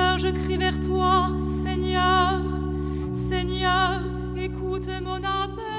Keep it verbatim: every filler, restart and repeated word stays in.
cœur, je crie vers toi, Seigneur. Seigneur, écoute mon appel.